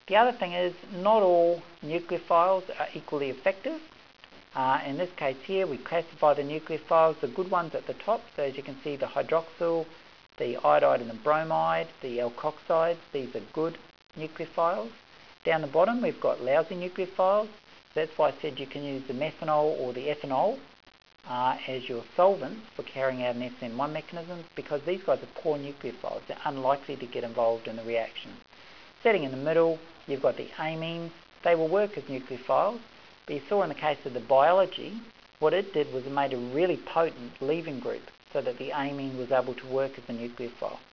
The other thing is not all nucleophiles are equally effective. In this case here, we classify the nucleophiles, the good ones at the top. So as you can see, the hydroxyl, the iodide and the bromide, the alkoxides, these are good nucleophiles. Down the bottom, we've got lousy nucleophiles. That's why I said you can use the methanol or the ethanol as your solvents for carrying out an SN1 mechanism, because these guys are poor nucleophiles. They're unlikely to get involved in the reaction. Sitting in the middle, you've got the amines. They will work as nucleophiles, but you saw in the case of the biology, what it did was it made a really potent leaving group so that the amine was able to work as a nucleophile.